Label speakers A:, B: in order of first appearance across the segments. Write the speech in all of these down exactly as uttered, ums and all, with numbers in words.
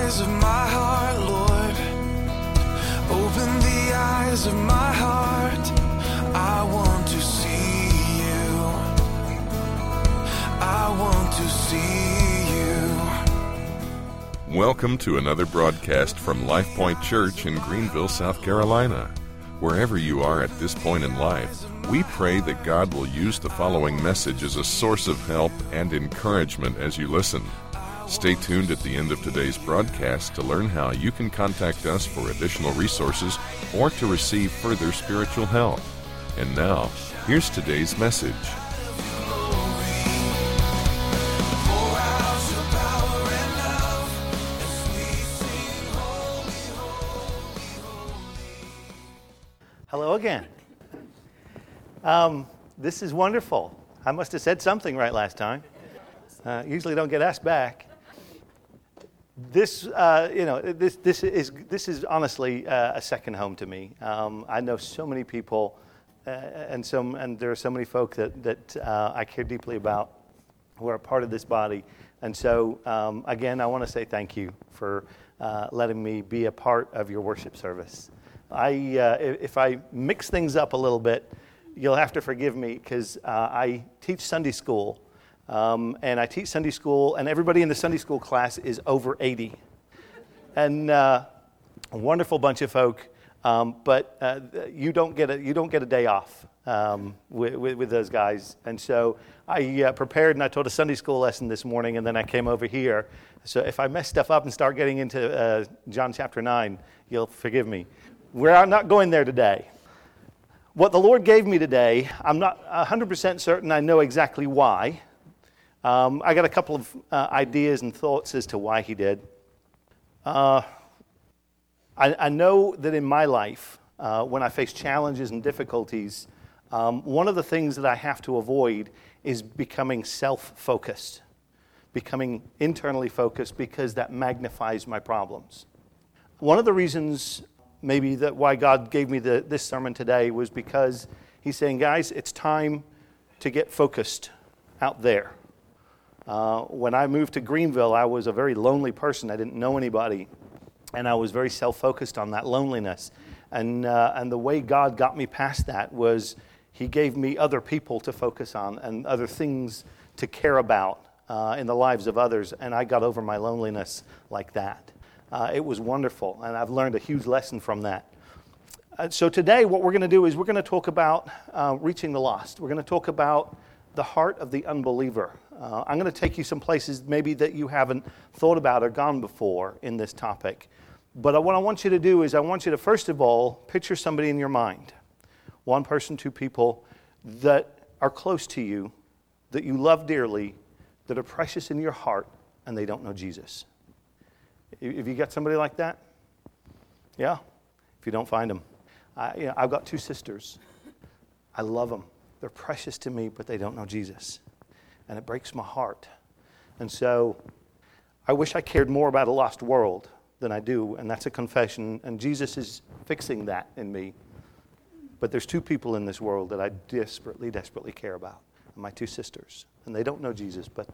A: eyes of my heart, Lord. Open the eyes of my heart. I want to see you. I want to see you.
B: Welcome to another broadcast from Life Point Church in Greenville, South Carolina. Wherever you are at this point in life, we pray that God will use the following message as a source of help and encouragement as you listen. Stay tuned at the end of today's broadcast to learn how you can contact us for additional resources or to receive further spiritual help. And now, here's today's message.
C: Hello again. Um, this is wonderful. I must have said something right last time. Uh, usually don't get asked back. This, uh, you know, this this is this is honestly uh, a second home to me. Um, I know so many people, uh, and so and there are so many folk that that uh, I care deeply about who are a part of this body. And so, um, again, I want to say thank you for uh, letting me be a part of your worship service. I uh, if I mix things up a little bit, you'll have to forgive me because uh, I teach Sunday school. Um, and I teach Sunday school, and everybody in the Sunday school class is over eighty. And uh, a wonderful bunch of folk, um, but uh, you don't get a you don't get a day off um, with, with, with those guys. And so I uh, prepared, and I taught a Sunday school lesson this morning, and then I came over here. So if I mess stuff up and start getting into uh, John chapter nine, you'll forgive me. We're not going there today. What the Lord gave me today, I'm not one hundred percent certain I know exactly why. Um, I got a couple of uh, ideas and thoughts as to why he did. Uh, I, I know that in my life, uh, when I face challenges and difficulties, um, one of the things that I have to avoid is becoming self-focused, becoming internally focused, because that magnifies my problems. One of the reasons maybe that why God gave me the, this sermon today was because he's saying, guys, it's time to get focused out there. Uh, when I moved to Greenville, I was a very lonely person. I didn't know anybody, and I was very self-focused on that loneliness. And uh, and the way God got me past that was he gave me other people to focus on and other things to care about uh, in the lives of others, and I got over my loneliness like that. Uh, it was wonderful, and I've learned a huge lesson from that. Uh, so today what we're going to do is we're going to talk about uh, reaching the lost. We're going to talk about the heart of the unbeliever. Uh, I'm going to take you some places maybe that you haven't thought about or gone before in this topic. But what I want you to do is I want you to, first of all, picture somebody in your mind. One person, two people that are close to you, that you love dearly, that are precious in your heart, and they don't know Jesus. Have you got somebody like that? Yeah? If you don't find them. I, you know, I've got two sisters. I love them. They're precious to me, but they don't know Jesus. And it breaks my heart. And so I wish I cared more about a lost world than I do, and that's a confession, and Jesus is fixing that in me. But there's two people in this world that I desperately, desperately care about, and my two sisters. And they don't know Jesus, but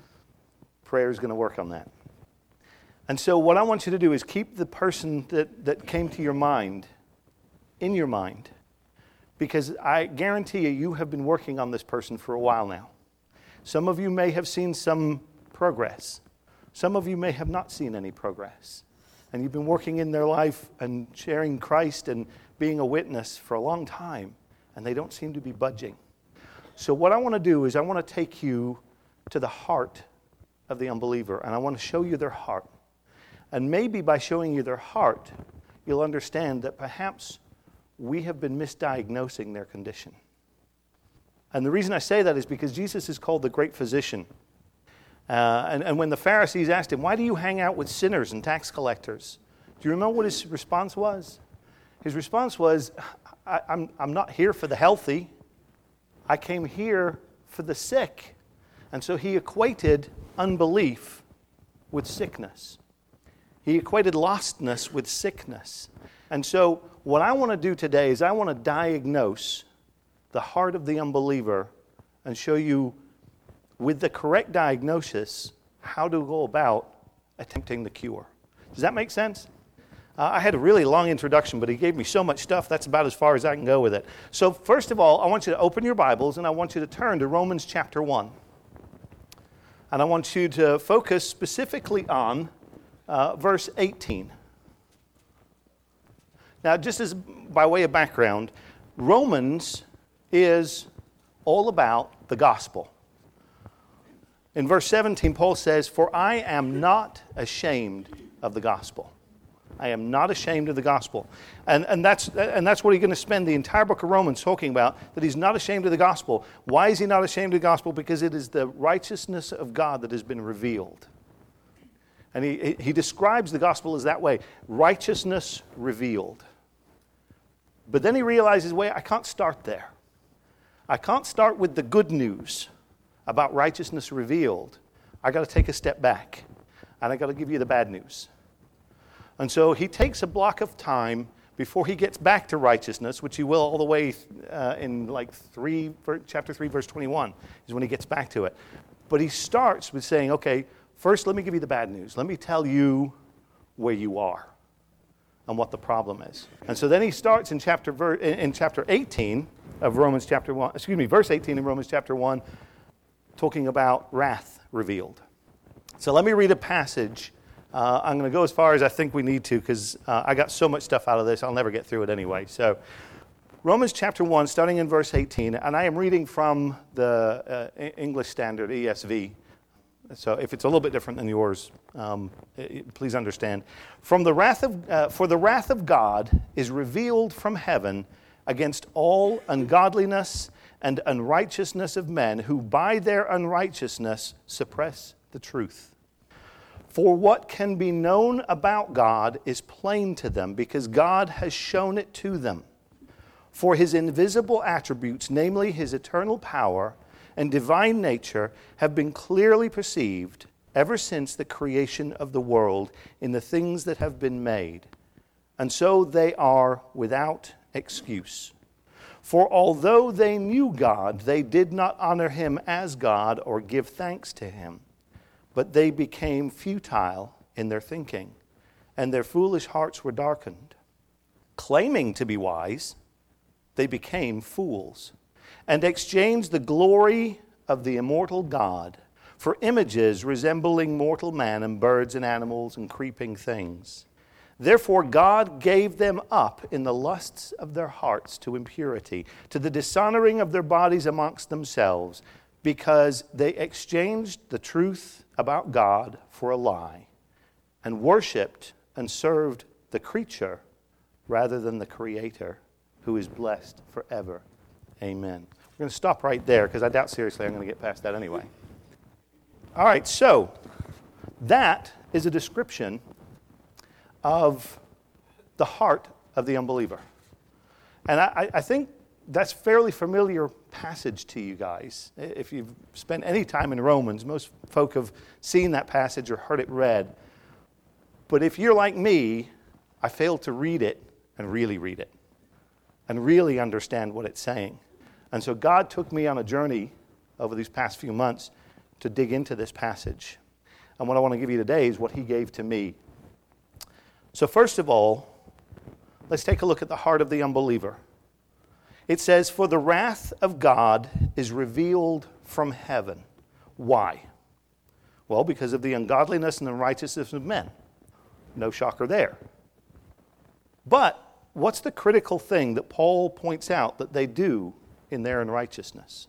C: prayer is going to work on that. And so what I want you to do is keep the person that, that came to your mind in your mind, because I guarantee you, you have been working on this person for a while now. Some of you may have seen some progress. Some of you may have not seen any progress. And you've been working in their life and sharing Christ and being a witness for a long time, and they don't seem to be budging. So what I want to do is I want to take you to the heart of the unbeliever, and I want to show you their heart. And maybe by showing you their heart, you'll understand that perhaps we have been misdiagnosing their condition. And the reason I say that is because Jesus is called the great physician. Uh, and, and when the Pharisees asked him, why do you hang out with sinners and tax collectors? Do you remember what his response was? His response was, I, I'm, I'm not here for the healthy. I came here for the sick. And so he equated unbelief with sickness. He equated lostness with sickness. And so what I want to do today is I want to diagnose the heart of the unbeliever and show you, with the correct diagnosis, how to go about attempting the cure. Does that make sense? Uh, I had a really long introduction, but he gave me so much stuff, that's about as far as I can go with it. So first of all, I want you to open your Bibles, and I want you to turn to Romans chapter one. And I want you to focus specifically on uh, verse eighteen. Now, just as by way of background, Romans is all about the gospel. In verse seventeen, Paul says, "For I am not ashamed of the gospel." I am not ashamed of the gospel. And, and, that's, and that's what he's going to spend the entire book of Romans talking about, that he's not ashamed of the gospel. Why is he not ashamed of the gospel? Because it is the righteousness of God that has been revealed. And he, he describes the gospel as that way, righteousness revealed. But then he realizes, wait, I can't start there. I can't start with the good news about righteousness revealed. I got to take a step back, and I got to give you the bad news. And so he takes a block of time before he gets back to righteousness, which he will all the way uh, in like three, chapter three, verse twenty-one is when he gets back to it. But he starts with saying, okay, first let me give you the bad news. Let me tell you where you are and what the problem is. And so then he starts in chapter ver- in chapter eighteen of Romans chapter one, excuse me, verse eighteen in Romans chapter one, talking about wrath revealed. So let me read a passage. Uh, I'm going to go as far as I think we need to because uh, I got so much stuff out of this, I'll never get through it anyway. So Romans chapter one, starting in verse eighteen, and I am reading from the uh, English Standard, E S V. So if it's a little bit different than yours, um, please understand. From the wrath of, uh, for the wrath of God is revealed from heaven against all ungodliness and unrighteousness of men who by their unrighteousness suppress the truth. For what can be known about God is plain to them, because God has shown it to them. For his invisible attributes, namely his eternal power and divine nature, have been clearly perceived ever since the creation of the world in the things that have been made. And so they are without excuse. For although they knew God, they did not honor him as God or give thanks to him. But they became futile in their thinking, and their foolish hearts were darkened. Claiming to be wise, they became fools, and exchanged the glory of the immortal God for images resembling mortal man and birds and animals and creeping things. Therefore God gave them up in the lusts of their hearts to impurity, to the dishonoring of their bodies amongst themselves, because they exchanged the truth about God for a lie, and worshipped and served the creature rather than the Creator, who is blessed forever. Amen. We're going to stop right there, because I doubt seriously I'm going to get past that anyway. All right, so that is a description of the heart of the unbeliever. And I, I think that's fairly familiar passage to you guys. If you've spent any time in Romans, most folk have seen that passage or heard it read. But if you're like me, I failed to read it and really read it and really understand what it's saying. And so God took me on a journey over these past few months to dig into this passage. And what I want to give you today is what he gave to me. So first of all, let's take a look at the heart of the unbeliever. It says, for the wrath of God is revealed from heaven. Why? Well, because of the ungodliness and unrighteousness of men. No shocker there. But what's the critical thing that Paul points out that they do in their unrighteousness?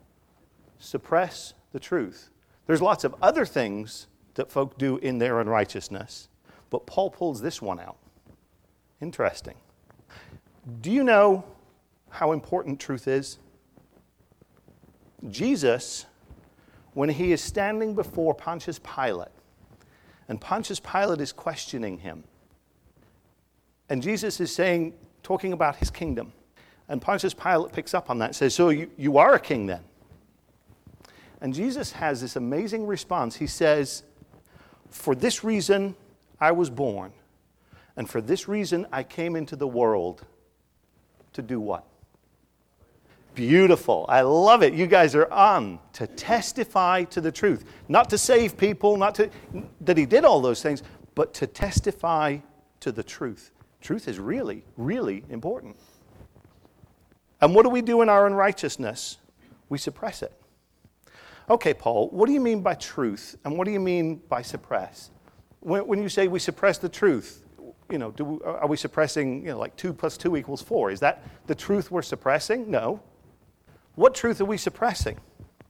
C: Suppress the truth. There's lots of other things that folk do in their unrighteousness, but Paul pulls this one out. Interesting. Do you know how important truth is? Jesus, when he is standing before Pontius Pilate, and Pontius Pilate is questioning him, and Jesus is saying, talking about his kingdom, and Pontius Pilate picks up on that and says, so you, you are a king then? And Jesus has this amazing response. He says, for this reason I was born, and for this reason I came into the world to do what? Beautiful. I love it. You guys are on to testify to the truth. Not to save people, not to, that he did all those things, but to testify to the truth. Truth is really, really important. And what do we do in our unrighteousness? We suppress it. Okay, Paul, what do you mean by truth? And what do you mean by suppress? When, when you say we suppress the truth, you know, do we, are we suppressing, you know, like two plus two equals four? Is that the truth we're suppressing? No. What truth are we suppressing?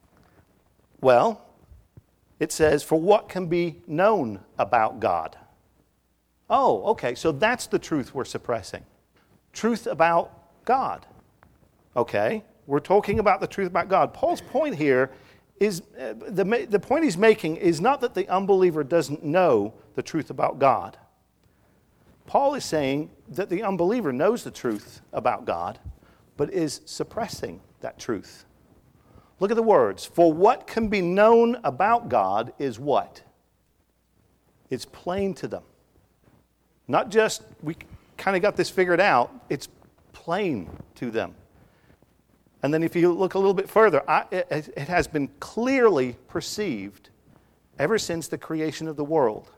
C: Well, it says, for what can be known about God? Oh, okay, so that's the truth we're suppressing. Truth about God. Okay, we're talking about the truth about God. Paul's point here is, uh, the, the point he's making is not that the unbeliever doesn't know the truth about God. Paul is saying that the unbeliever knows the truth about God, but is suppressing that truth. Look at the words. For what can be known about God is what? It's plain to them. Not just, we kind of got this figured out, it's plain to them. And then if you look a little bit further, I, it, it has been clearly perceived ever since the creation of the world.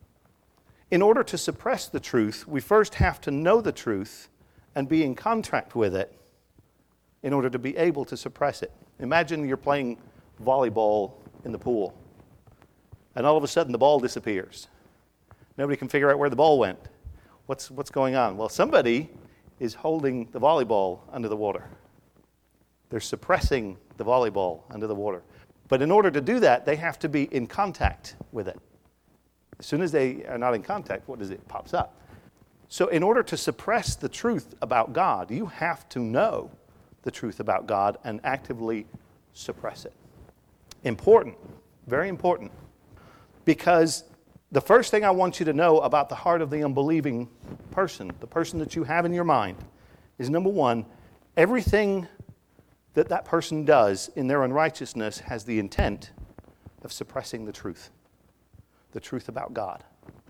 C: In order to suppress the truth, we first have to know the truth and be in contact with it in order to be able to suppress it. Imagine you're playing volleyball in the pool, and all of a sudden the ball disappears. Nobody can figure out where the ball went. What's, what's going on? Well, somebody is holding the volleyball under the water. They're suppressing the volleyball under the water. But in order to do that, they have to be in contact with it. As soon as they are not in contact, what does it? It pops up. So in order to suppress the truth about God, you have to know the truth about God and actively suppress it. Important, very important. Because the first thing I want you to know about the heart of the unbelieving person, the person that you have in your mind, is number one, everything that that person does in their unrighteousness has the intent of suppressing the truth, the truth about God.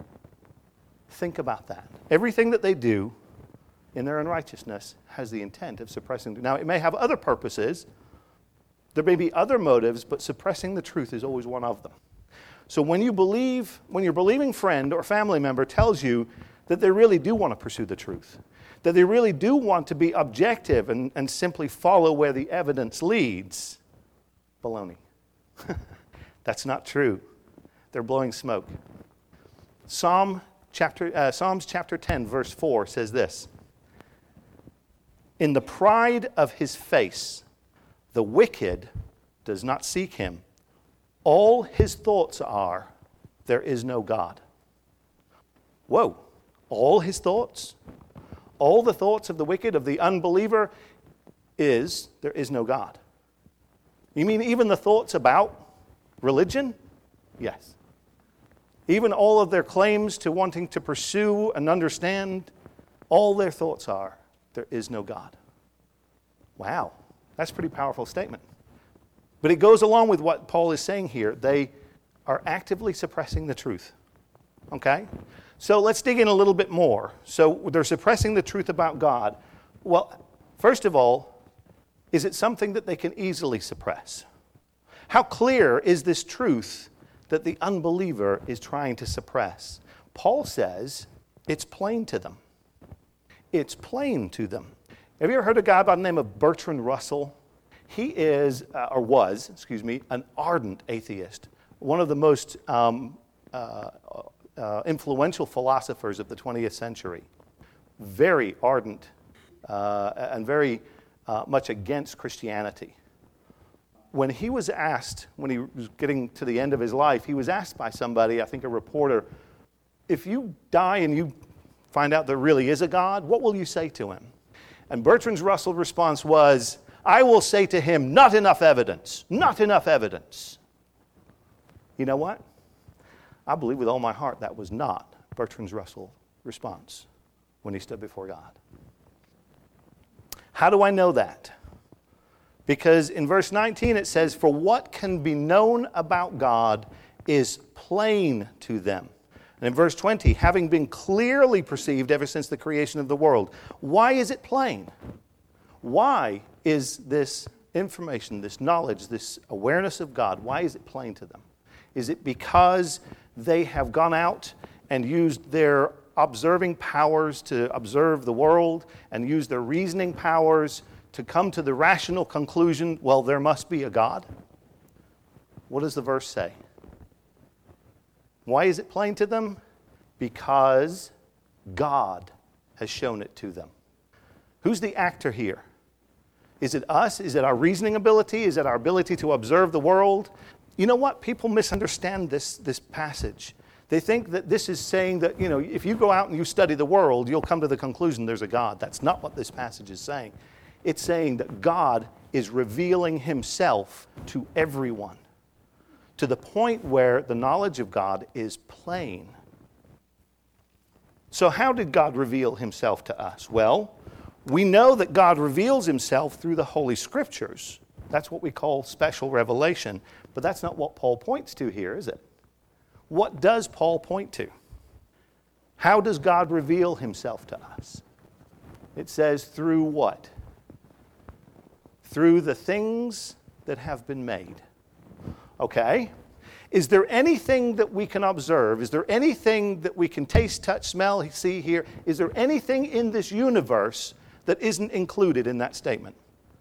C: Think about that. Everything that they do in their unrighteousness has the intent of suppressing. Now, it may have other purposes. There may be other motives, but suppressing the truth is always one of them. So when you believe, when your believing friend or family member tells you that they really do want to pursue the truth, that they really do want to be objective and, and simply follow where the evidence leads, baloney. That's not true. They're blowing smoke. Psalm chapter, uh, Psalms chapter ten, verse four says this. In the pride of his face, the wicked does not seek him. All his thoughts are, there is no God. Whoa, all his thoughts? All the thoughts of the wicked, of the unbeliever, is, there is no God. You mean even the thoughts about religion? Yes. Even all of their claims to wanting to pursue and understand, all their thoughts are, there is no God. Wow, that's a pretty powerful statement. But it goes along with what Paul is saying here. They are actively suppressing the truth. Okay? So let's dig in a little bit more. So they're suppressing the truth about God. Well, first of all, is it something that they can easily suppress? How clear is this truth that the unbeliever is trying to suppress? Paul says it's plain to them. It's plain to them. Have you ever heard of a guy by the name of Bertrand Russell? He is, uh, or was, excuse me, an ardent atheist. One of the most um, uh, uh, influential philosophers of the twentieth century. Very ardent uh, and very uh, much against Christianity. When he was asked, when he was getting to the end of his life, he was asked by somebody, I think a reporter, if you die and you find out there really is a God, what will you say to him? And Bertrand Russell's response was, I will say to him, not enough evidence, not enough evidence. You know what? I believe with all my heart that was not Bertrand Russell's response when he stood before God. How do I know that? Because in verse nineteen it says, for what can be known about God is plain to them. And in verse twenty, having been clearly perceived ever since the creation of the world. Why is it plain? Why is this information, this knowledge, this awareness of God, why is it plain to them? Is it because they have gone out and used their observing powers to observe the world and used their reasoning powers to come to the rational conclusion, well, there must be a God? What does the verse say? Why is it plain to them? Because God has shown it to them. Who's the actor here? Is it us? Is it our reasoning ability? Is it our ability to observe the world? You know what? People misunderstand this, this passage. They think that this is saying that, you know, if you go out and you study the world, you'll come to the conclusion there's a God. That's not what this passage is saying. It's saying that God is revealing himself to everyone, to the point where the knowledge of God is plain. So how did God reveal himself to us? Well, we know that God reveals himself through the Holy Scriptures. That's what we call special revelation. But that's not what Paul points to here, is it? What does Paul point to? How does God reveal himself to us? It says through what? Through the things that have been made. Okay. Is there anything that we can observe? Is there anything that we can taste, touch, smell, see, hear? Is there anything in this universe that isn't included in that statement?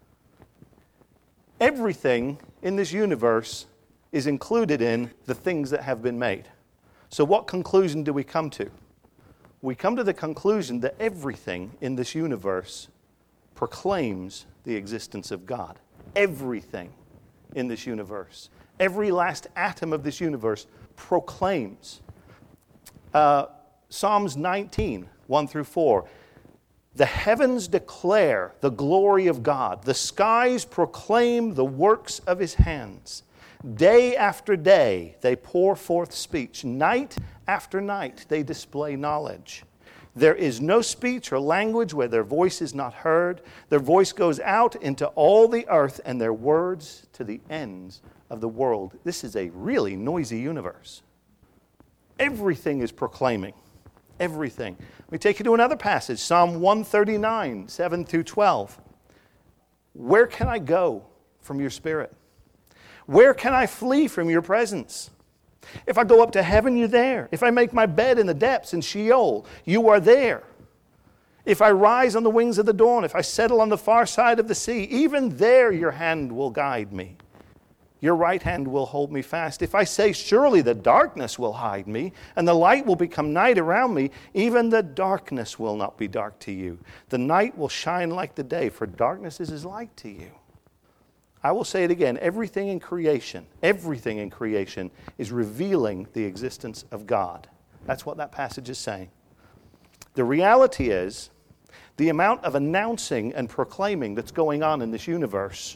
C: Everything in this universe is included in the things that have been made. So what conclusion do we come to? We come to the conclusion that everything in this universe proclaims the existence of God. Everything in this universe. Every last atom of this universe proclaims. Uh, Psalms nineteen, one through four. The heavens declare the glory of God. The skies proclaim the works of his hands. Day after day they pour forth speech. Night after night they display knowledge. There is no speech or language where their voice is not heard. Their voice goes out into all the earth, and their words to the ends of the world. This is a really noisy universe. Everything is proclaiming. Everything. Let me take you to another passage, Psalm one thirty-nine, seven through twelve. Where can I go from your spirit? Where can I flee from your presence? If I go up to heaven, you're there. If I make my bed in the depths in Sheol, you are there. If I rise on the wings of the dawn, if I settle on the far side of the sea, even there your hand will guide me. Your right hand will hold me fast. If I say, surely the darkness will hide me, and the light will become night around me, even the darkness will not be dark to you. The night will shine like the day, for darkness is as light to you. I will say it again, everything in creation, everything in creation is revealing the existence of God. That's what that passage is saying. The reality is, the amount of announcing and proclaiming that's going on in this universe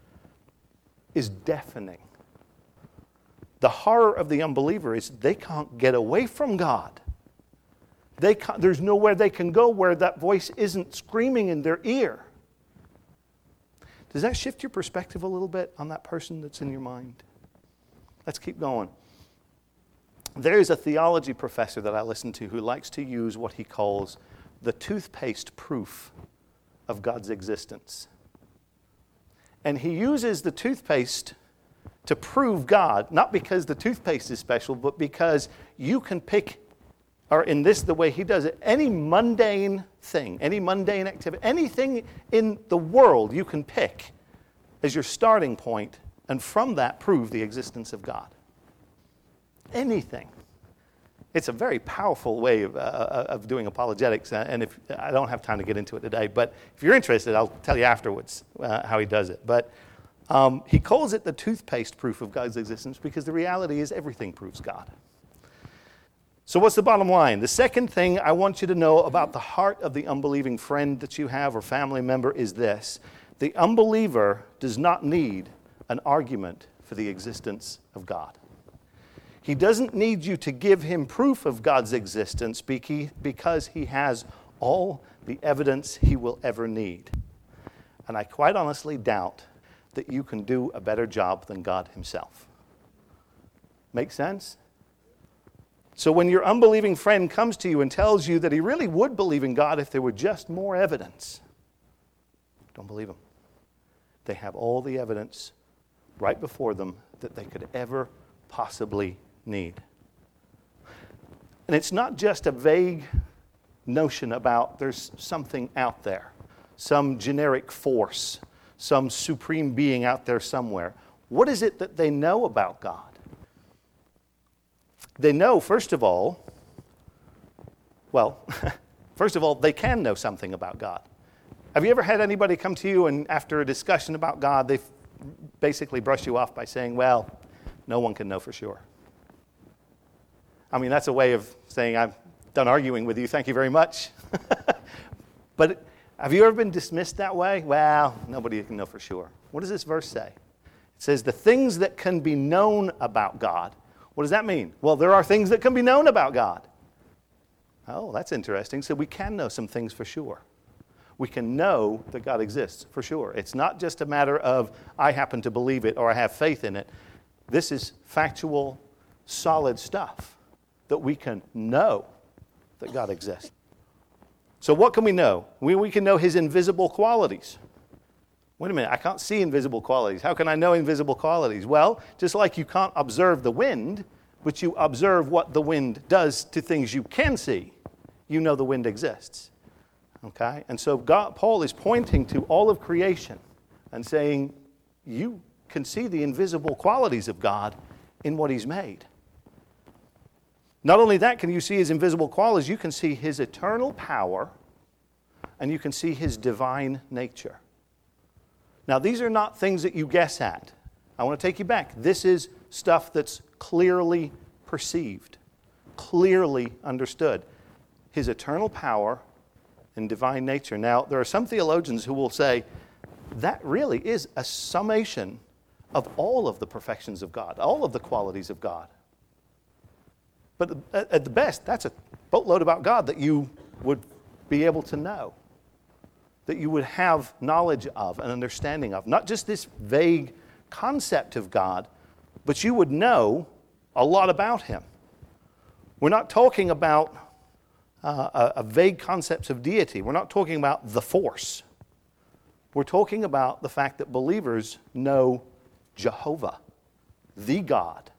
C: is deafening. The horror of the unbeliever is they can't get away from God. They can't, there's nowhere they can go where that voice isn't screaming in their ear. Does that shift your perspective a little bit on that person that's in your mind? Let's keep going. There is a theology professor that I listen to who likes to use what he calls the toothpaste proof of God's existence. And he uses the toothpaste to prove God, not because the toothpaste is special, but because you can pick, or in this, the way he does it, any mundane thing, any mundane activity, anything in the world you can pick as your starting point, and from that prove the existence of God. Anything. It's a very powerful way of, uh, of doing apologetics, and if I don't have time to get into it today, but if you're interested, I'll tell you afterwards uh, how he does it. But um, he calls it the toothpaste proof of God's existence because the reality is everything proves God. So what's the bottom line? The second thing I want you to know about the heart of the unbelieving friend that you have or family member is this. The unbeliever does not need an argument for the existence of God. He doesn't need you to give him proof of God's existence because he has all the evidence he will ever need. And I quite honestly doubt that you can do a better job than God himself. Make sense? So when your unbelieving friend comes to you and tells you that he really would believe in God if there were just more evidence, don't believe him. They have all the evidence right before them that they could ever possibly need. And it's not just a vague notion about there's something out there, some generic force, some supreme being out there somewhere. What is it that they know about God? They know, first of all, well, first of all, they can know something about God. Have you ever had anybody come to you and after a discussion about God, they basically brush you off by saying, well, no one can know for sure? I mean, that's a way of saying, I'm done arguing with you, thank you very much. But have you ever been dismissed that way? Well, nobody can know for sure. What does this verse say? It says, the things that can be known about God. What does that mean? Well, there are things that can be known about God. Oh, that's interesting. So we can know some things for sure. We can know that God exists for sure. It's not just a matter of I happen to believe it or I have faith in it. This is factual, solid stuff that we can know that God exists. So what can we know? We, we can know his invisible qualities. Wait a minute, I can't see invisible qualities. How can I know invisible qualities? Well, just like you can't observe the wind, but you observe what the wind does to things you can see, you know the wind exists. Okay? And so God, Paul is pointing to all of creation and saying, you can see the invisible qualities of God in what he's made. Not only that can you see his invisible qualities, you can see his eternal power and you can see his divine nature. Now, these are not things that you guess at. I want to take you back. This is stuff that's clearly perceived, clearly understood. His eternal power and divine nature. Now, there are some theologians who will say that really is a summation of all of the perfections of God, all of the qualities of God. But at the best, that's a boatload about God that you would be able to know, that you would have knowledge of, an understanding of. Not just this vague concept of God, but you would know a lot about him. We're not talking about uh, a, a vague concepts of deity. We're not talking about the force. We're talking about the fact that believers know Jehovah, the God.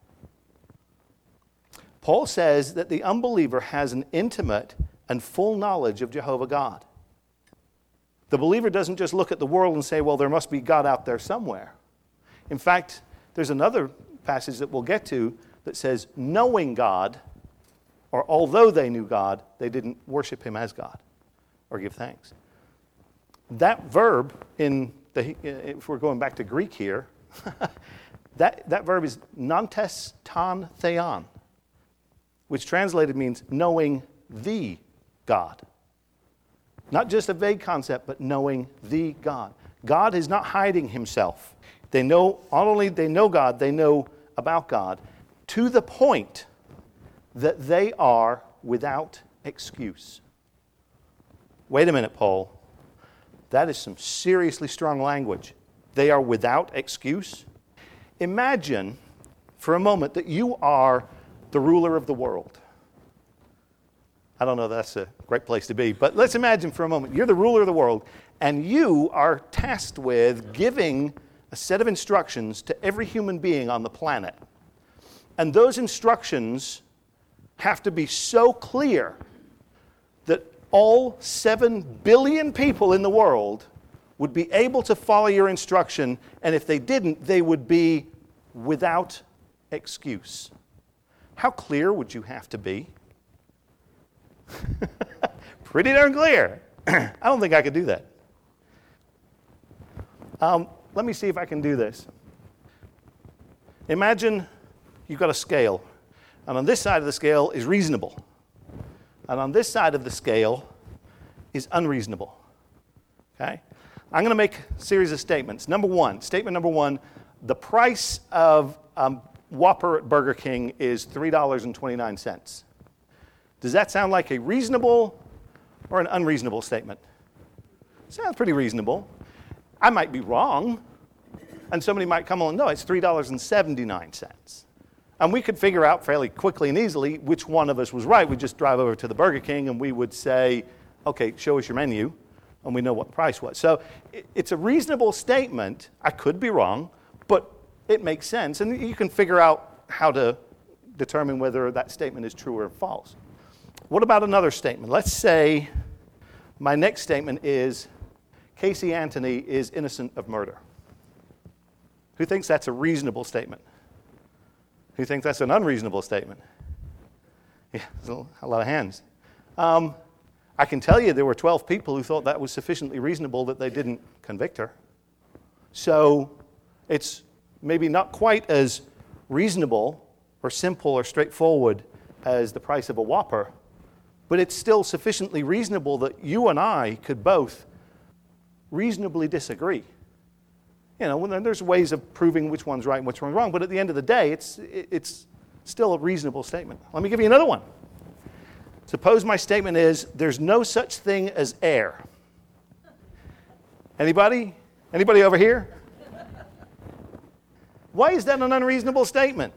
C: Paul says that the unbeliever has an intimate and full knowledge of Jehovah God. The believer doesn't just look at the world and say, well, there must be God out there somewhere. In fact, there's another passage that we'll get to that says, knowing God, or although they knew God, they didn't worship him as God or give thanks. That verb, in the, if we're going back to Greek here, that, that verb is nantes ton theon, which translated means knowing the God. Not just a vague concept, but knowing the God. God is not hiding himself. They know, not only they know God, they know about God to the point that they are without excuse. Wait a minute, Paul. That is some seriously strong language. They are without excuse. Imagine for a moment that you are the ruler of the world. I don't know if that's a great place to be, but let's imagine for a moment you're the ruler of the world and you are tasked with giving a set of instructions to every human being on the planet. And those instructions have to be so clear that all seven billion people in the world would be able to follow your instruction, and if they didn't, they would be without excuse. How clear would you have to be? Pretty darn clear. I don't think I could do that. Um, let me see if I can do this. Imagine you've got a scale, and on this side of the scale is reasonable, and on this side of the scale is unreasonable. Okay? I'm going to make a series of statements. Number one, statement number one, the price of um, Whopper at Burger King is three dollars and twenty-nine cents. Does that sound like a reasonable or an unreasonable statement? Sounds pretty reasonable. I might be wrong, and somebody might come along, no, it's three dollars and seventy-nine cents. And we could figure out fairly quickly and easily which one of us was right. We'd just drive over to the Burger King and we would say, okay, show us your menu, and we know what the price was. So it's a reasonable statement. I could be wrong, but it makes sense. And you can figure out how to determine whether that statement is true or false. what about another statement? Let's say my next statement is Casey Anthony is innocent of murder. Who thinks that's a reasonable statement? Who thinks that's an unreasonable statement? Yeah, there's a lot of hands. Um, I can tell you there were twelve people who thought that was sufficiently reasonable that they didn't convict her. So it's maybe not quite as reasonable or simple or straightforward as the price of a Whopper, but it's still sufficiently reasonable that you and I could both reasonably disagree. You know, when there's ways of proving which one's right and which one's wrong, but at the end of the day, it's it's still a reasonable statement. Let me give you another one. Suppose my statement is, there's no such thing as air. Anybody? Anybody over here? Why is that an unreasonable statement?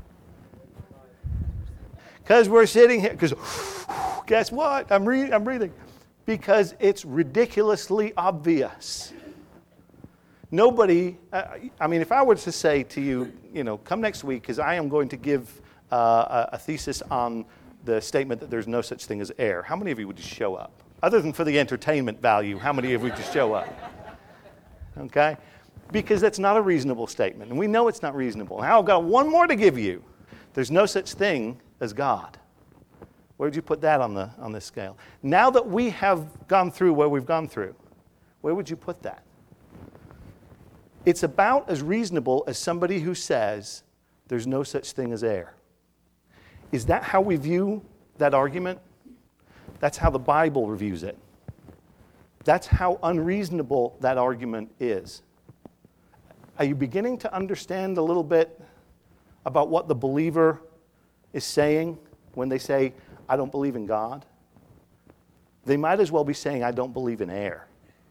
C: Because we're sitting here, because guess what? I'm, re- I'm breathing. Because it's ridiculously obvious. Nobody, uh, I mean, if I were to say to you, you know, come next week because I am going to give uh, a, a thesis on the statement that there's no such thing as air, how many of you would just show up? Other than for the entertainment value, how many of you would just show up? Okay? Because that's not a reasonable statement, and we know it's not reasonable. Now I've got one more to give you. There's no such thing as God. Where would you put that on the on this scale? Now that we have gone through where we've gone through, where would you put that? It's about as reasonable as somebody who says there's no such thing as air. Is that how we view that argument? That's how the Bible reviews it. That's how unreasonable that argument is. Are you beginning to understand a little bit about what the believer is saying when they say, I don't believe in God? They might as well be saying, I don't believe in air.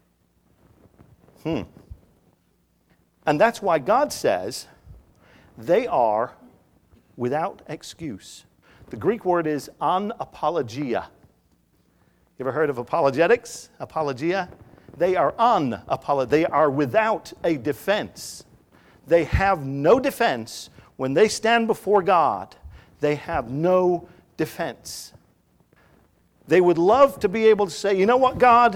C: Hmm. And that's why God says they are without excuse. The Greek word is anapologia. You ever heard of apologetics? Apologia? They are unapologetic. They are without a defense. They have no defense. When they stand before God, they have no defense. They would love to be able to say, you know what, God?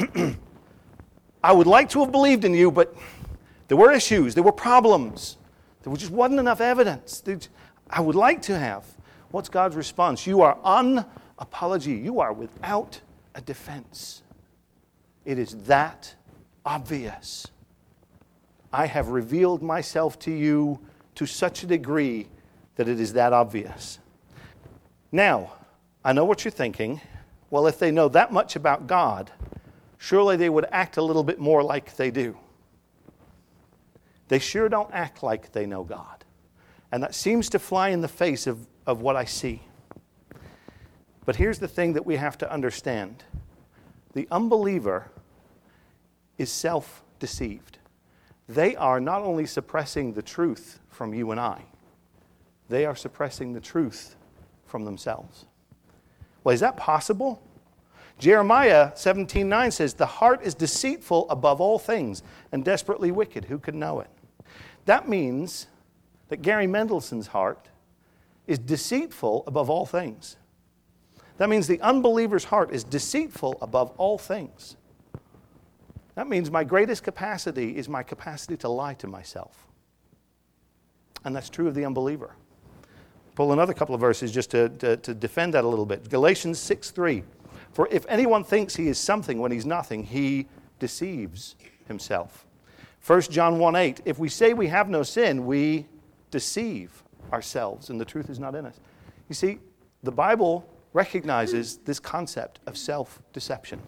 C: I would like to have believed in you, but there were issues, there were problems. There just wasn't enough evidence. I would like to have. What's God's response? You are unapologetic. You are without a defense. It is that obvious. I have revealed myself to you to such a degree that it is that obvious. Now, I know what you're thinking. Well, if they know that much about God, surely they would act a little bit more like they do. They sure don't act like they know God. And that seems to fly in the face of, of what I see. But here's the thing that we have to understand. The unbeliever is self-deceived. They are not only suppressing the truth from you and I, they are suppressing the truth from themselves. Well, is that possible? Jeremiah seventeen nine says, the heart is deceitful above all things and desperately wicked. Who could know it? That means that Gary Mendelssohn's heart is deceitful above all things. That means the unbeliever's heart is deceitful above all things. That means my greatest capacity is my capacity to lie to myself. And that's true of the unbeliever. Pull another couple of verses just to, to, to defend that a little bit. Galatians six three. For if anyone thinks he is something when he's nothing, he deceives himself. First John one eight. If we say we have no sin, we deceive ourselves, and the truth is not in us. You see, the Bible recognizes this concept of self-deception.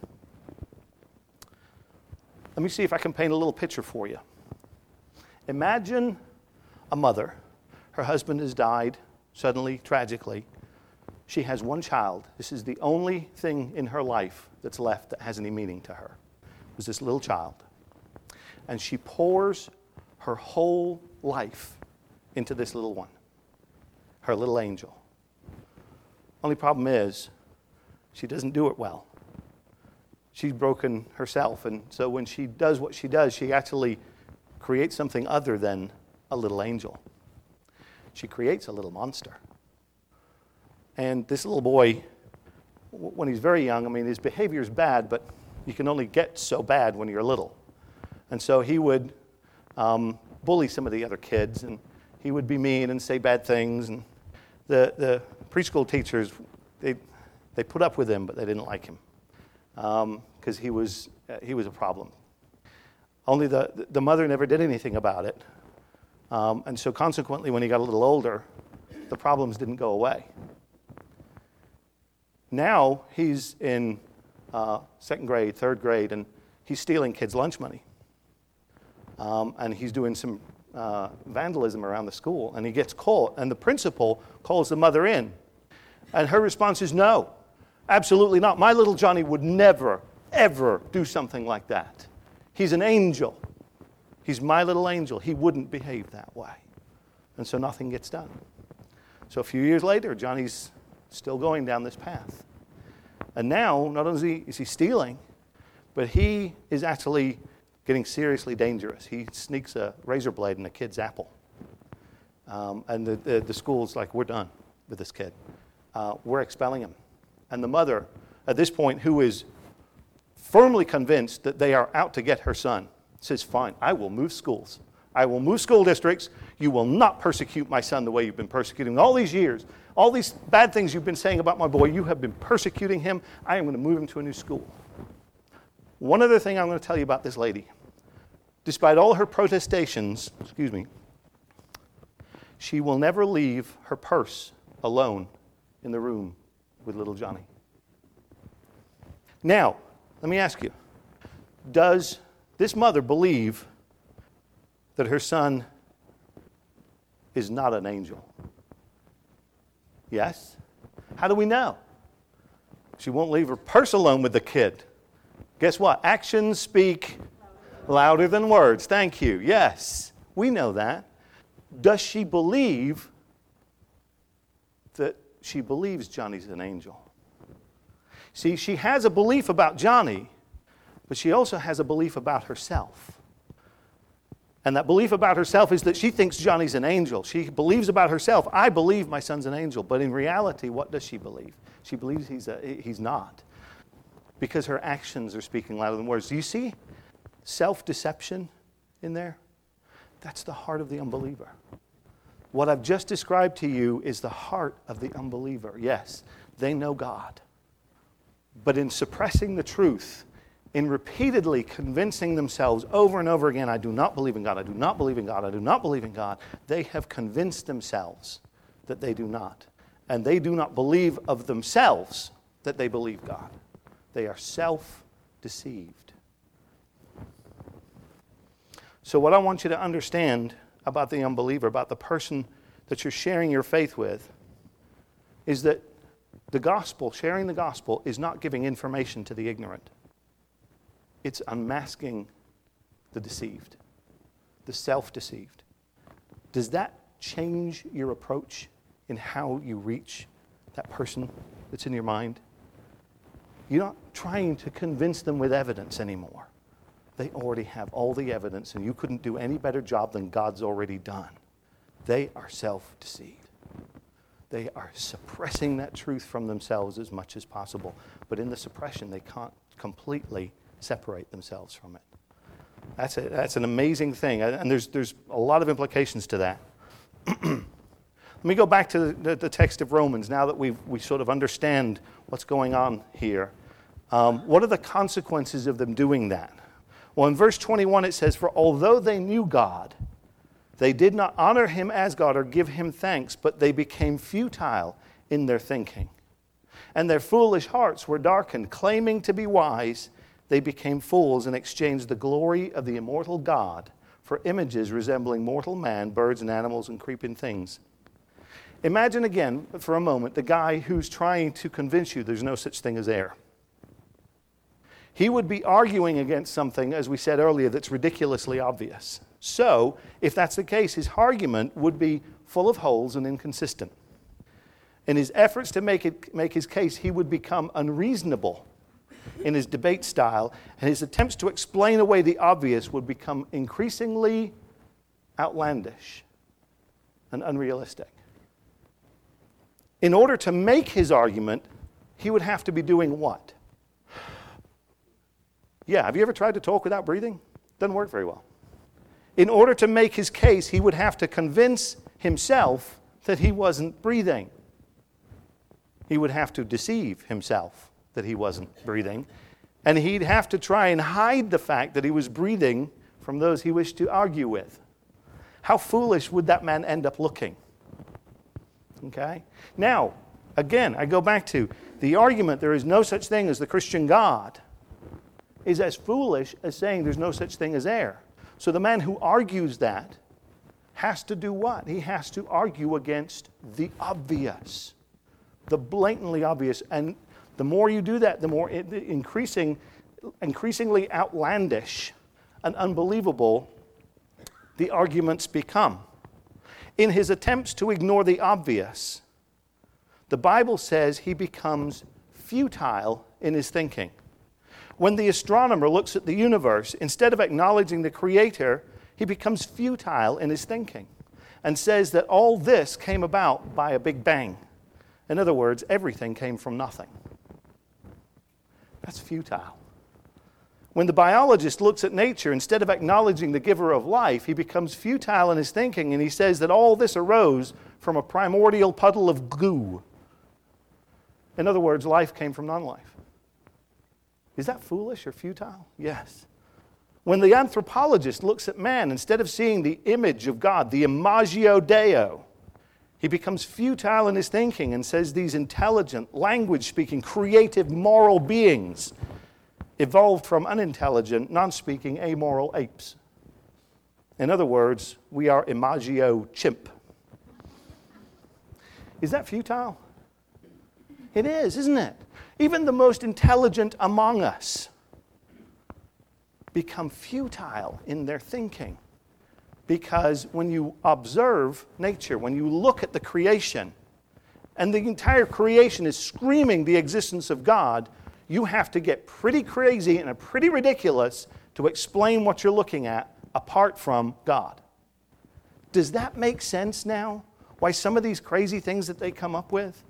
C: Let me see if I can paint a little picture for you. Imagine a mother. Her husband has died suddenly, tragically. She has one child. This is the only thing in her life that's left that has any meaning to her. It was this little child. And she pours her whole life into this little one, her little angel. Only problem is, she doesn't do it well. She's broken herself, and so when she does what she does, she actually creates something other than a little angel. She creates a little monster. And this little boy when he's very young, I mean, his behavior is bad, but you can only get so bad when you're little. And so he would um, bully some of the other kids, and he would be mean and say bad things. And the, the preschool teachers, they they put up with him, but they didn't like him because um, he was uh, he was a problem. Only the the mother never did anything about it, um, and so consequently, when he got a little older, the problems didn't go away. Now he's in uh, second grade, third grade, and he's stealing kids' lunch money. Um, and he's doing some uh, vandalism around the school, and he gets caught, and the principal calls the mother in. And her response is, no, absolutely not. My little Johnny would never, ever do something like that. He's an angel. He's my little angel. He wouldn't behave that way. And so nothing gets done. So a few years later, Johnny's still going down this path. And now, not only is he stealing, but he is actually getting seriously dangerous. He sneaks a razor blade in a kid's apple. Um, and the, the, the school's like, we're done with this kid. Uh, we're expelling him. And the mother, at this point, who is firmly convinced that they are out to get her son, says, fine, I will move schools. I will move school districts. You will not persecute my son the way you've been persecuting him all these years. All these bad things you've been saying about my boy, you have been persecuting him. I am going to move him to a new school. One other thing I'm going to tell you about this lady. Despite all her protestations, excuse me, she will never leave her purse alone in the room with little Johnny. Now, let me ask you, does this mother believe that her son is not an angel? Yes? How do we know? She won't leave her purse alone with the kid. Guess what? Actions speak louder than words. Thank you. Yes, we know that. Does she believe that she believes Johnny's an angel? See, she has a belief about Johnny, but she also has a belief about herself. And that belief about herself is that she thinks Johnny's an angel. She believes about herself, I believe my son's an angel. But in reality, what does she believe? She believes he's, a, he's not. Because her actions are speaking louder than words. Do you see self-deception in there? That's the heart of the unbeliever. What I've just described to you is the heart of the unbeliever. Yes, they know God. But in suppressing the truth, in repeatedly convincing themselves over and over again, I do not believe in God, I do not believe in God, I do not believe in God, they have convinced themselves that they do not. And they do not believe of themselves that they believe God. They are self-deceived. So what I want you to understand about the unbeliever, about the person that you're sharing your faith with, is that the gospel, sharing the gospel, is not giving information to the ignorant. It's unmasking the deceived, the self-deceived. Does that change your approach in how you reach that person that's in your mind? You're not trying to convince them with evidence anymore. They already have all the evidence, and you couldn't do any better job than God's already done. They are self-deceived. They are suppressing that truth from themselves as much as possible. But in the suppression, they can't completely separate themselves from it. That's a, that's an amazing thing, and there's there's a lot of implications to that. Let me go back to the, the text of Romans now that we we sort of understand what's going on here. Um, what are the consequences of them doing that? Well, in verse twenty-one it says, "For although they knew God, they did not honor him as God or give him thanks, but they became futile in their thinking. And their foolish hearts were darkened. Claiming to be wise, they became fools and exchanged the glory of the immortal God for images resembling mortal man, birds and animals and creeping things." Imagine again, for a moment, the guy who's trying to convince you there's no such thing as air. He would be arguing against something, as we said earlier, that's ridiculously obvious. So, if that's the case, his argument would be full of holes and inconsistent. In his efforts to make it make his case, he would become unreasonable in his debate style, and his attempts to explain away the obvious would become increasingly outlandish and unrealistic. In order to make his argument, he would have to be doing what? Yeah, have you ever tried to talk without breathing? Doesn't work very well. In order to make his case, he would have to convince himself that he wasn't breathing. He would have to deceive himself that he wasn't breathing. And he'd have to try and hide the fact that he was breathing from those he wished to argue with. How foolish would that man end up looking? Okay? Now, again, I go back to the argument there is no such thing as the Christian God is as foolish as saying there's no such thing as air. So the man who argues that has to do what? He has to argue against the obvious, the blatantly obvious. And the more you do that, the more it, increasing, increasingly outlandish and unbelievable the arguments become. In his attempts to ignore the obvious, the Bible says he becomes futile in his thinking. When the astronomer looks at the universe, instead of acknowledging the Creator, he becomes futile in his thinking and says that all this came about by a big bang. In other words, everything came from nothing. That's futile. When the biologist looks at nature, instead of acknowledging the giver of life, he becomes futile in his thinking and he says that all this arose from a primordial puddle of goo. In other words, life came from non-life. Is that foolish or futile? Yes. When the anthropologist looks at man, instead of seeing the image of God, the imago Dei, he becomes futile in his thinking and says these intelligent, language-speaking, creative, moral beings evolved from unintelligent, non-speaking, amoral apes. In other words, we are imago chimp. Is that futile? It is, isn't it? Even the most intelligent among us become futile in their thinking. Because when you observe nature, when you look at the creation, and the entire creation is screaming the existence of God, you have to get pretty crazy and pretty ridiculous to explain what you're looking at apart from God. Does that make sense now? Why some of these crazy things that they come up with?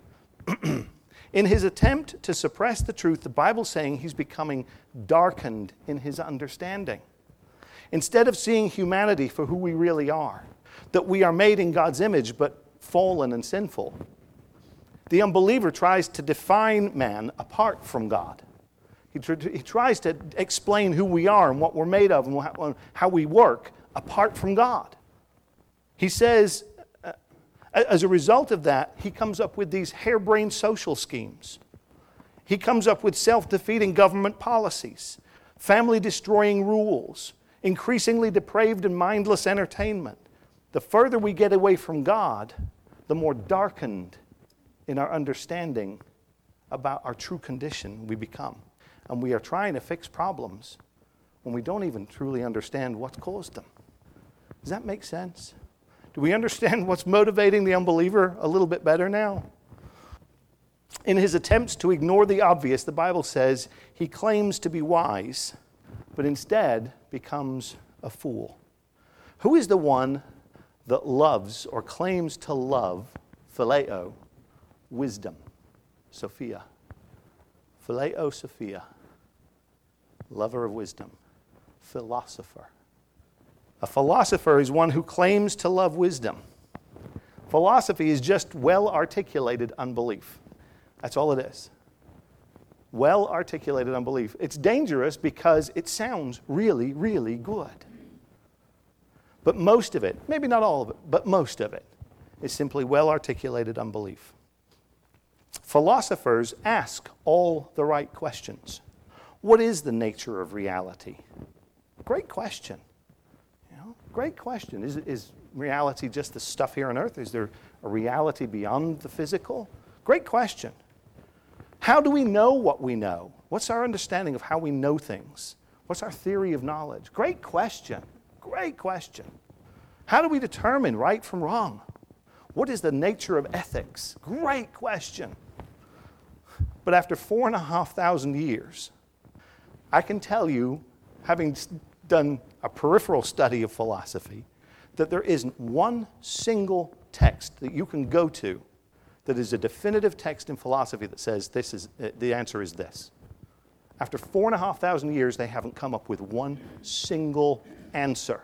C: In his attempt to suppress the truth, the Bible's saying he's becoming darkened in his understanding. Instead of seeing humanity for who we really are, that we are made in God's image but fallen and sinful, the unbeliever tries to define man apart from God. He, tr- he tries to explain who we are and what we're made of and how, how we work apart from God. He says, uh, as a result of that, he comes up with these harebrained social schemes. He comes up with self-defeating government policies, family-destroying rules, increasingly depraved and mindless entertainment. The further we get away from God, the more darkened in our understanding about our true condition we become. And we are trying to fix problems when we don't even truly understand what's caused them. Does that make sense? Do we understand what's motivating the unbeliever a little bit better now? In his attempts to ignore the obvious, the Bible says he claims to be wise, but instead becomes a fool. Who is the one that loves or claims to love, phileo, wisdom? Sophia. Phileo Sophia. Lover of wisdom. Philosopher. A philosopher is one who claims to love wisdom. Philosophy is just well-articulated unbelief. That's all it is. Well-articulated unbelief. It's dangerous because it sounds really, really good. But most of it, maybe not all of it, but most of it, is simply well-articulated unbelief. Philosophers ask all the right questions. What is the nature of reality? Great question. You know, great question. Is, is reality just the stuff here on earth? Is there a reality beyond the physical? Great question. How do we know what we know? What's our understanding of how we know things? What's our theory of knowledge? Great question. Great question. How do we determine right from wrong? What is the nature of ethics? Great question. But after four and a half thousand years, I can tell you, having done a peripheral study of philosophy, that there isn't one single text that you can go to that is a definitive text in philosophy that says this is the answer is this. After four and a half thousand years, they haven't come up with one single answer.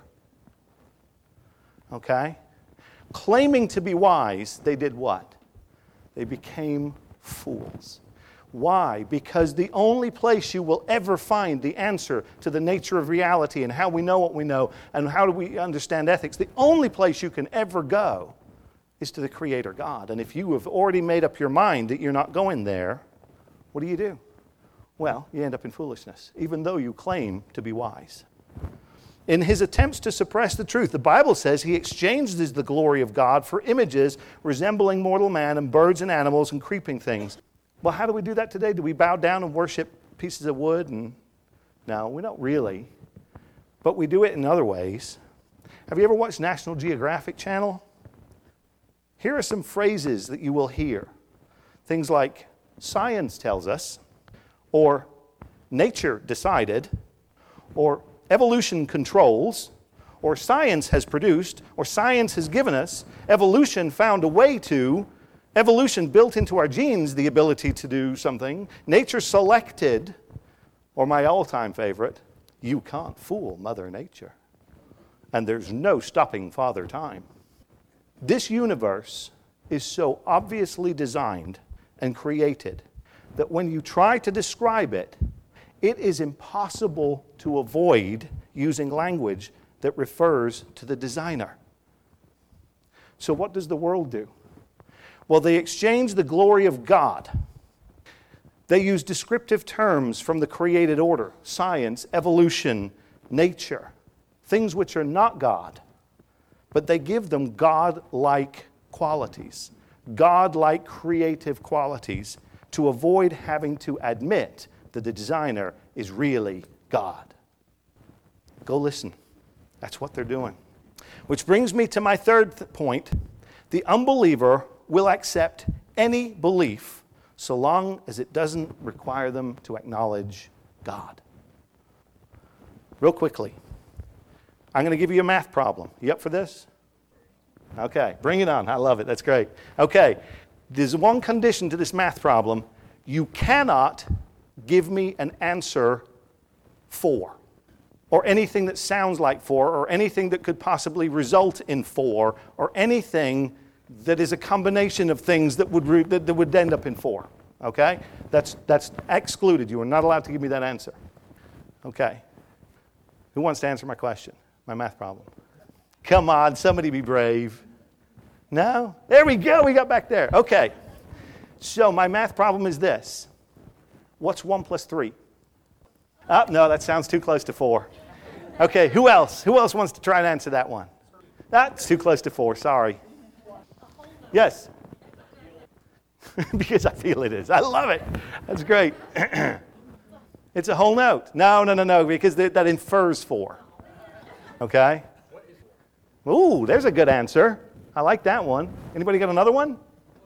C: Okay? Claiming to be wise, they did what? They became fools. Why? Because the only place you will ever find the answer to the nature of reality and how we know what we know and how do we understand ethics, the only place you can ever go is to the Creator God. And if you have already made up your mind that you're not going there, what do you do? Well, you end up in foolishness, even though you claim to be wise. In his attempts to suppress the truth, the Bible says he exchanged the glory of God for images resembling mortal man and birds and animals and creeping things. Well, how do we do that today? Do we bow down and worship pieces of wood? And no, we don't really. But we do it in other ways. Have you ever watched National Geographic Channel? Here are some phrases that you will hear. Things like, science tells us, or nature decided, or evolution controls, or science has produced, or science has given us, evolution found a way to, evolution built into our genes the ability to do something, nature selected, or my all-time favorite, you can't fool Mother Nature. And there's no stopping Father Time. This universe is so obviously designed and created that when you try to describe it, it is impossible to avoid using language that refers to the designer. So what does the world do? Well, they exchange the glory of God. They use descriptive terms from the created order, science, evolution, nature, things which are not God, but they give them God-like qualities, God-like creative qualities, to avoid having to admit that the designer is really God. Go listen. That's what they're doing. Which brings me to my third th- point. The unbeliever will accept any belief so long as it doesn't require them to acknowledge God. Real quickly, I'm going to give you a math problem. You up for this? Okay, bring it on. I love it. That's great. Okay, there's one condition to this math problem. You cannot give me an answer four, or anything that sounds like four, or anything that could possibly result in four, or anything that is a combination of things that would re- that, that would end up in four. Okay? That's that's excluded. You are not allowed to give me that answer. Okay. Who wants to answer my question? My math problem. Come on, somebody be brave. No? There we go. We got back there. Okay. So my math problem is this. What's one plus three? Oh, no, that sounds too close to four. Okay, who else? Who else wants to try and answer that one? That's too close to four, sorry. Yes. Because I feel it is. I love it. That's great. It's a whole note. No, no, no, no, because that, that infers four. Okay? Ooh, there's a good answer. I like that one. Anybody got another one?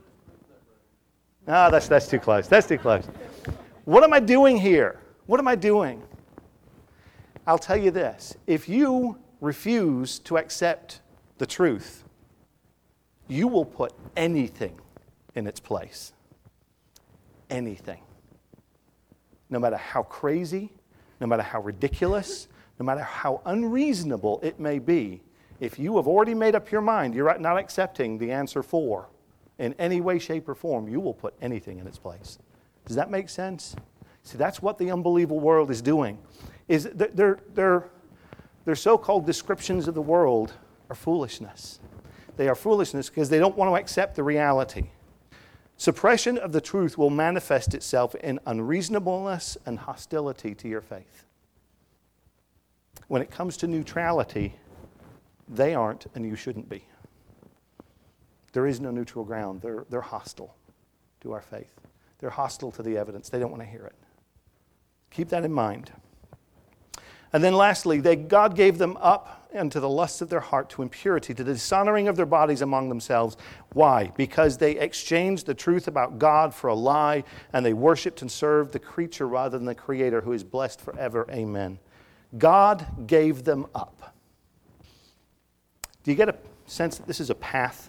C: No, that's, that's too close. That's too close. What am I doing here? What am I doing? I'll tell you this. If you refuse to accept the truth, you will put anything in its place. Anything. No matter how crazy, no matter how ridiculous, no matter how unreasonable it may be, if you have already made up your mind, you're not accepting the answer four in any way, shape, or form, you will put anything in its place. Does that make sense? See, that's what the unbelievable world is doing. Is their, their, their so-called descriptions of the world are foolishness. They are foolishness because they don't want to accept the reality. Suppression of the truth will manifest itself in unreasonableness and hostility to your faith. When it comes to neutrality, they aren't and you shouldn't be. There is no neutral ground. They're, they're hostile to our faith. They're hostile to the evidence. They don't want to hear it. Keep that in mind. And then lastly, they, God gave them up unto the lusts of their heart, to impurity, to the dishonoring of their bodies among themselves. Why? Because they exchanged the truth about God for a lie, and they worshipped and served the creature rather than the Creator, who is blessed forever. Amen. God gave them up. Do you get a sense that this is a path?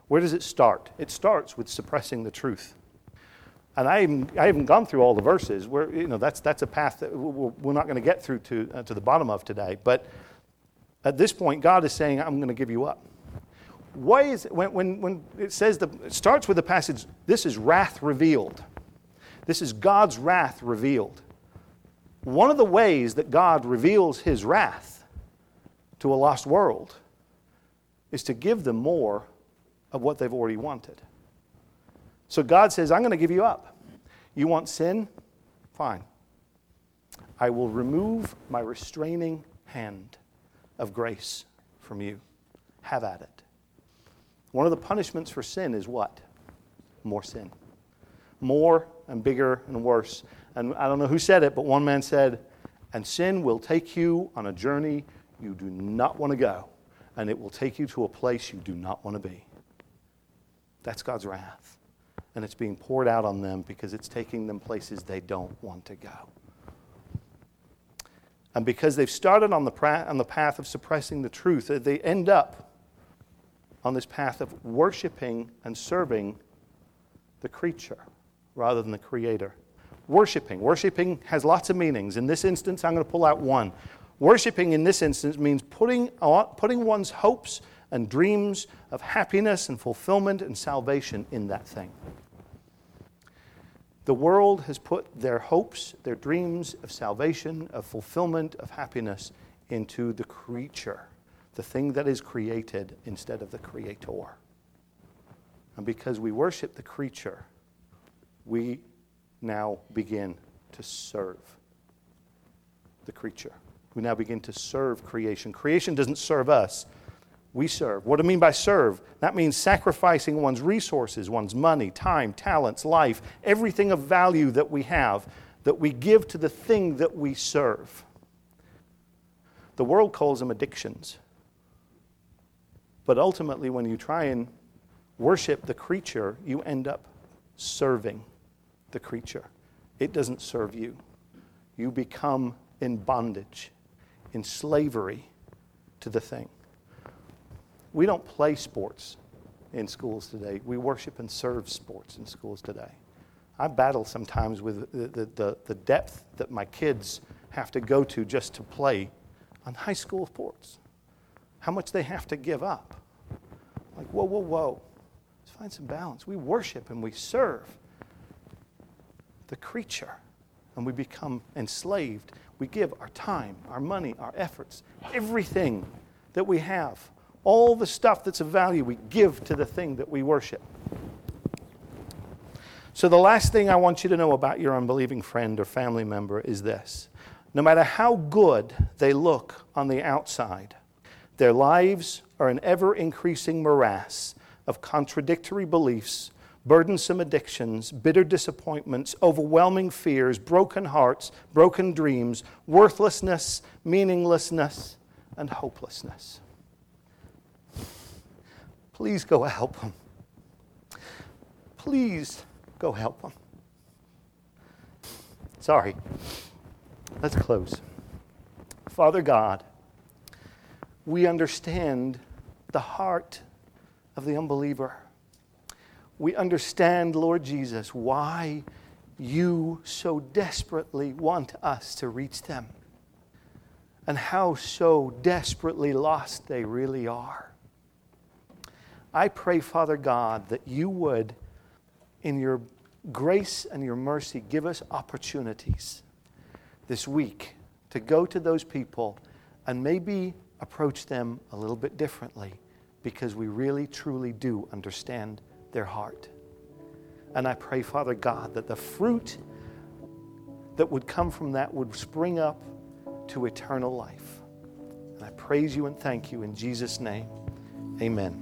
C: Where does it start? It starts with suppressing the truth. And I haven't, I haven't gone through all the verses. Where, you know, that's, that's a path that we're not going to get through to, uh, to the bottom of today. But at this point, God is saying, I'm going to give you up. Why is it, when, when, when it says, the, it starts with the passage, this is wrath revealed. This is God's wrath revealed. One of the ways that God reveals his wrath to a lost world is to give them more of what they've already wanted. So God says, I'm going to give you up. You want sin? Fine. I will remove my restraining hand of grace from you. Have at it. One of the punishments for sin is what? More sin. More and bigger and worse. And I don't know who said it, but one man said, and sin will take you on a journey you do not want to go, and it will take you to a place you do not want to be. That's God's wrath. And it's being poured out on them because it's taking them places they don't want to go. And because they've started on the, pra- on the path of suppressing the truth, they end up on this path of worshiping and serving the creature rather than the Creator. Worshiping. Worshiping has lots of meanings. In this instance, I'm going to pull out one. Worshiping in this instance means putting, putting one's hopes and dreams of happiness and fulfillment and salvation in that thing. The world has put their hopes, their dreams of salvation, of fulfillment, of happiness into the creature, the thing that is created instead of the Creator. And because we worship the creature, we now begin to serve the creature. We now begin to serve creation. Creation doesn't serve us. We serve. What do I mean by serve? That means sacrificing one's resources, one's money, time, talents, life, everything of value that we have, that we give to the thing that we serve. The world calls them addictions. But ultimately, when you try and worship the creature, you end up serving the creature. It doesn't serve you. You become in bondage, in slavery to the thing. We don't play sports in schools today. We worship and serve sports in schools today. I battle sometimes with the, the, the depth that my kids have to go to just to play on high school sports. How much they have to give up. Like, whoa, whoa, whoa. Let's find some balance. We worship and we serve the creature, and we become enslaved. We give our time, our money, our efforts, everything that we have, all the stuff that's of value, we give to the thing that we worship. So the last thing I want you to know about your unbelieving friend or family member is this. No matter how good they look on the outside, their lives are an ever-increasing morass of contradictory beliefs, burdensome addictions, bitter disappointments, overwhelming fears, broken hearts, broken dreams, worthlessness, meaninglessness, and hopelessness. Please go help them. Please go help them. Sorry. Let's close. Father God, we understand the heart of the unbeliever. We understand, Lord Jesus, why you so desperately want us to reach them and how so desperately lost they really are. I pray, Father God, that you would, in your grace and your mercy, give us opportunities this week to go to those people and maybe approach them a little bit differently because we really, truly do understand their heart. And I pray, Father God, that the fruit that would come from that would spring up to eternal life. And I praise you and thank you in Jesus' name. Amen.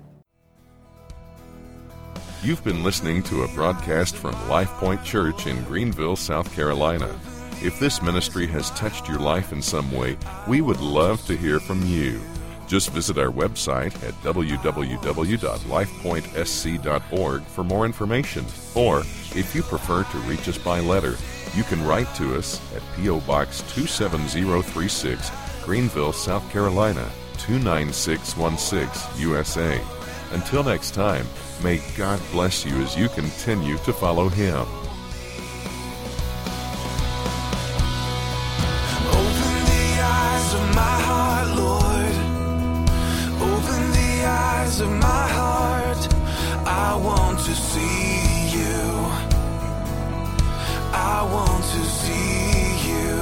B: You've been listening to a broadcast from Life Point Church in Greenville, South Carolina. If this ministry has touched your life in some way, we would love to hear from you. Just visit our website at w w w dot life point s c dot org for more information. Or, if you prefer to reach us by letter, you can write to us at P O Box two seven zero three six, Greenville, South Carolina, two nine six one six, U S A. Until next time, may God bless you as you continue to follow Him.
A: Open the eyes of my heart, Lord. Open the eyes of my heart. I want to see you. I want to see you.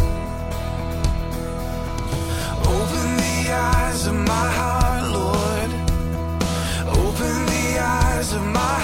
A: Open the eyes of my heart, Lord. Open the eyes of my